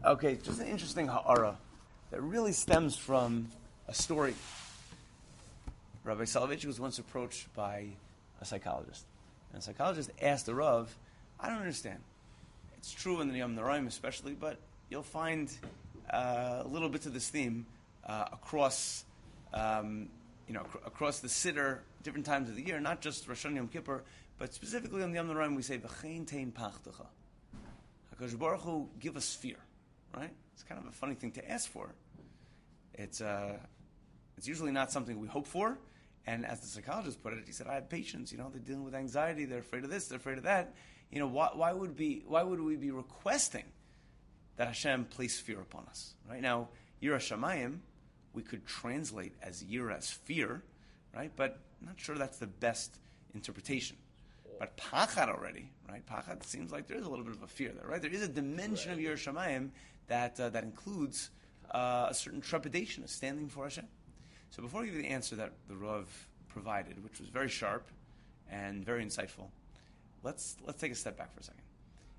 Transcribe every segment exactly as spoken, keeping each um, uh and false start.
Okay, just an interesting ha'ara that really stems from a story. Rabbi Soloveitchik was once approached by a psychologist. And a psychologist asked the Rav, I don't understand. It's true in the Yom Noraim especially, but you'll find uh, a little bit of this theme uh, across um, you know, ac- across the Siddur, different times of the year, not just Rosh Hashanah Yom Kippur, but specifically on the Yom Noraim we say, V'chein tein pachtecha. HaKadosh Baruch Hu, give us fear. Right? It's kind of a funny thing to ask for. It's uh, it's usually not something we hope for. And as the psychologist put it, he said, "I have patients. You know, they're dealing with anxiety. They're afraid of this. They're afraid of that. You know, why, why would be why would we be requesting that Hashem place fear upon us? Right now, Yira Shamayim, we could translate as Yira as fear, right? But I'm not sure that's the best interpretation. But Pachad already, right? Pachad seems like there is a little bit of a fear there, right? There is a dimension right. of Yira Shamayim that uh, that includes uh, a certain trepidation of standing before Hashem. So before I give you the answer that the Rav provided, which was very sharp and very insightful, let's let's take a step back for a second.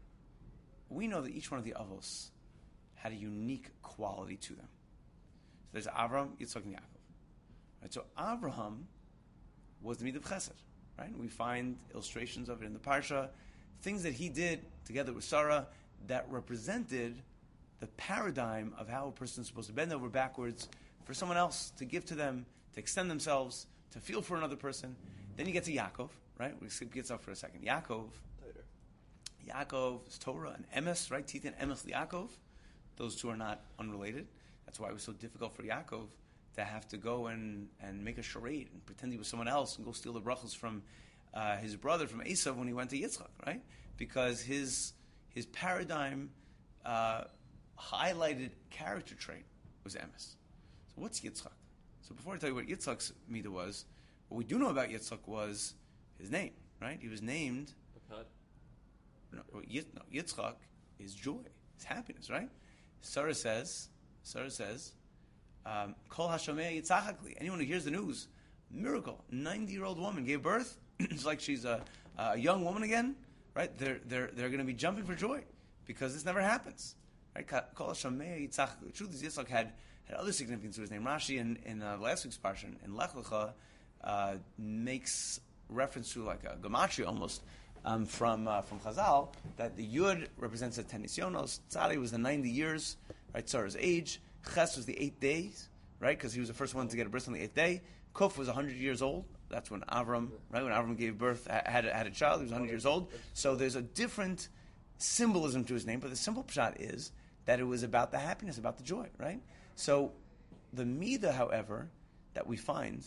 We know that each one of the Avos had a unique quality to them. So there's Avraham, Yitzchak, and Yaakov. Right? So Avraham was the Midah of Chesed. Right? We find illustrations of it in the Parsha, things that he did together with Sarah that represented the paradigm of how a person is supposed to bend over backwards for someone else, to give to them, to extend themselves, to feel for another person. Then you get to Yaakov, right? We skip Yitzchak for a second. Yaakov, Later. Yaakov is Torah and Emes, right? Titan Emes Yaakov. Those two are not unrelated. That's why it was so difficult for Yaakov to have to go and, and make a charade and pretend he was someone else and go steal the brachos from uh, his brother, from Esav, when he went to Yitzchak, right? Because his his paradigm uh, highlighted character trait was Emes. So what's Yitzchak? So before I tell you what Yitzchak's midah was, what we do know about Yitzchak was his name, right? He was named... No, no, Yitzchak is joy, is happiness, right? Sarah says, Sarah says, Um, Kol Hashamei Yitzchakli. Anyone who hears the news, miracle. ninety-year-old woman gave birth. It's like she's a, a young woman again, right? They're they're they're going to be jumping for joy because this never happens, right? Kol Hashamei Yitzchakli. The truth is, Yitzchak had, had other significance to his name. Rashi in in uh, last week's parsha in Lech Lecha uh, makes reference to like a gematria almost um, from uh, from Chazal that the Yud represents the ten nisyonos. Tzadi was the ninety years, right? Sarah's age. Ches was the eight days, right? Because he was the first one to get a bris on the eighth day. Kuf was one hundred years old. That's when Avram, right? When Avram gave birth, had a, had a child, he was one hundred years old. So there's a different symbolism to his name, but the simple pshat is that it was about the happiness, about the joy, right? So the midah, however, that we find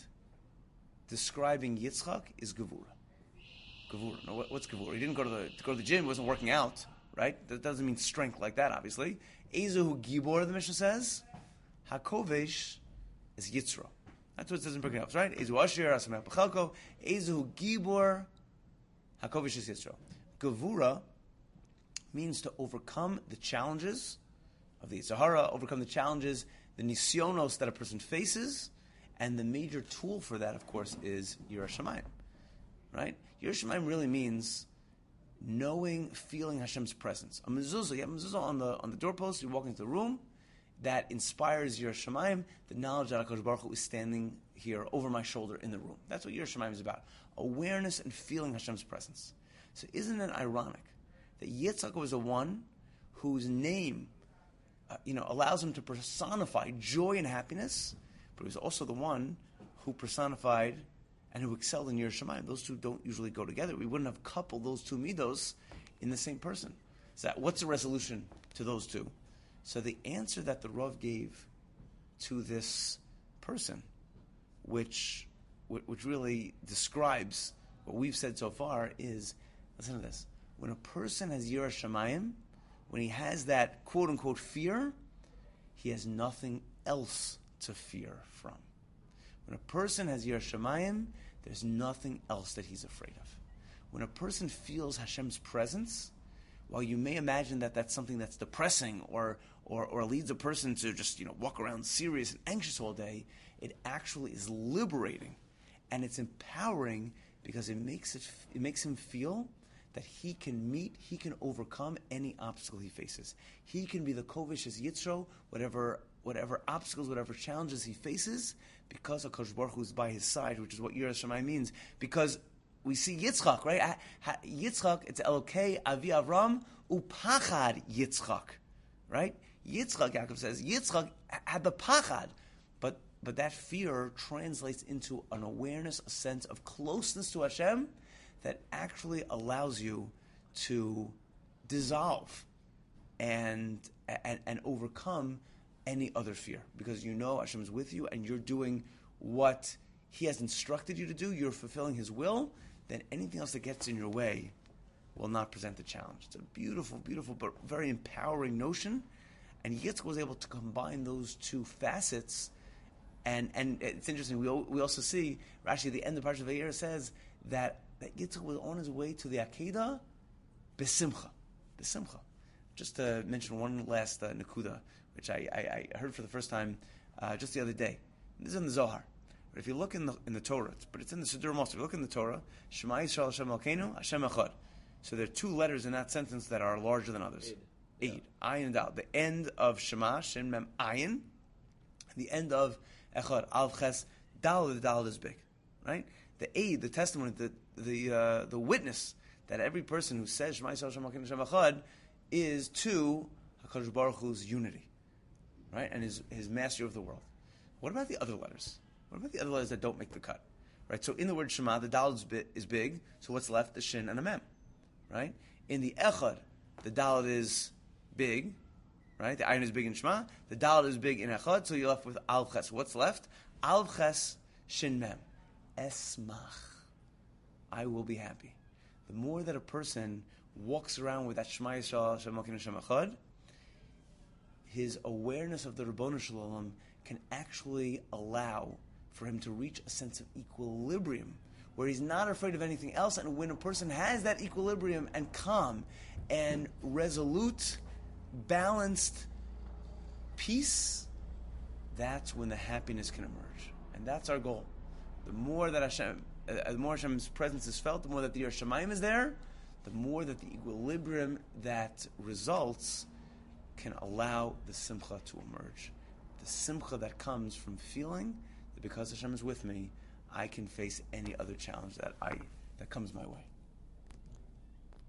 describing Yitzchak is Gevura. Gevura. No, what, what's Gevura? He didn't go to the to go to the gym. He wasn't working out, right? That doesn't mean strength like that, obviously. Ezehu Gibor, the Mishnah says, Hakovesh is Yitzro. That's what it says in Pirkei Avos, right? Ezehu Asher, Asamech B'chalko. Ezehu Gibor, Hakovesh is Yitzro. Gevura means to overcome the challenges of the Yitzhahara, overcome the challenges, the nisyonos that a person faces, and the major tool for that, of course, is Yira Shamayim. Right? Yira Shamayim really means knowing, feeling Hashem's presence. A mezuzah, you have a mezuzah on the on the doorpost. You walk into the room, that inspires Yira Shamayim, the knowledge that HaKadosh Baruch Hu is standing here over my shoulder in the room. That's what Yira Shamayim is about: awareness and feeling Hashem's presence. So, isn't it ironic that Yitzchak was the one whose name, uh, you know, allows him to personify joy and happiness, but he was also the one who personified and who excelled in Yira Shamayim. Those two don't usually go together. We wouldn't have coupled those two midos in the same person. So that, what's the resolution to those two? So the answer that the Rav gave to this person, which which really describes what we've said so far, is, listen to this. When a person has Yira Shamayim, when he has that quote-unquote fear, he has nothing else to fear from. When a person has Yira Shamayim, there's nothing else that he's afraid of. When a person feels Hashem's presence, while you may imagine that that's something that's depressing or, or or leads a person to just, you know, walk around serious and anxious all day, it actually is liberating and it's empowering because it makes it it makes him feel that he can meet, he can overcome any obstacle he faces. He can be the Kovish Yitzro, whatever whatever obstacles, whatever challenges he faces, because HaKadosh Baruch Hu is by his side, which is what Yiras Shamayim means. Because we see Yitzchak, right? Yitzchak, it's Elokei Avi Avram upachad Yitzchak, right? Yitzchak, Yaakov says, Yitzchak had the pachad, but but that fear translates into an awareness, a sense of closeness to Hashem that actually allows you to dissolve and and, and overcome any other fear, because you know Hashem is with you and you're doing what He has instructed you to do. You're fulfilling His will. Then anything else that gets in your way will not present a challenge. It's a beautiful, beautiful, but very empowering notion. And Yitzchak was able to combine those two facets. And and it's interesting. We we also see Rashi at the end of Parshat Vayera says that that Yitzchak was on his way to the Akedah besimcha, besimcha. Just to mention one last uh, nakuda, which I, I, I heard for the first time uh, just the other day. This is in the Zohar. But if you look in the in the Torah, but it's in the Siddur Moshe. If you look in the Torah, Shema Yisrael Hashem Elokeinu Hashem Echad. So there are two letters in that sentence that are larger than others. Eid, yeah. Ayin and Dal. The end of Shema, Shin Mem Ayin. The end of Echad, Alv Ches Dal. The Dal is big, right? The Eid, the testimony, the the uh, the witness that every person who says Shema Yisrael Hashem Elokeinu Hashem Echad is to HaKadosh Baruch Hu's unity, right, and his his mastery of the world. What about the other letters? What about the other letters that don't make the cut? Right. So in the word Shema, the Dalet is, bi- is big. So what's left? The Shin and a Mem. Right. In the Echad, the Dalet is big. Right. The Ayin is big in Shema. The Dalet is big in Echad. So you're left with Alv Ches. What's left? Alv Ches Shin Mem. Esmach. I will be happy. The more that a person walks around with that Shema Yisrael, Hashem Elokeinu Hashem Echad, his awareness of the Ribono Shel Olam can actually allow for him to reach a sense of equilibrium, where he's not afraid of anything else. And when a person has that equilibrium and calm and resolute, balanced peace, that's when the happiness can emerge. And that's our goal. The more that Hashem, uh, the more Hashem's presence is felt, the more that the Yiras Shamayim is there, the more that the equilibrium that results can allow the simcha to emerge. The simcha that comes from feeling that because Hashem is with me, I can face any other challenge that I that comes my way.